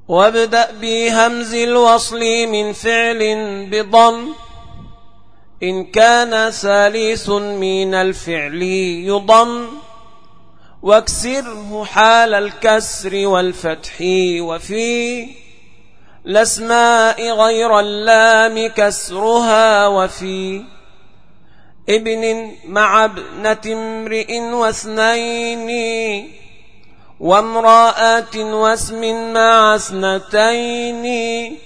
وابدأ بهمز الوصل من فعل بضم إن كان ثالث من الفعل يضم واكسره حال الكسر والفتح وفي الأسماء غير اللام كسرها وفي ابن مع ابنة امرئ واثنين وامرأة واسم مع اثنتين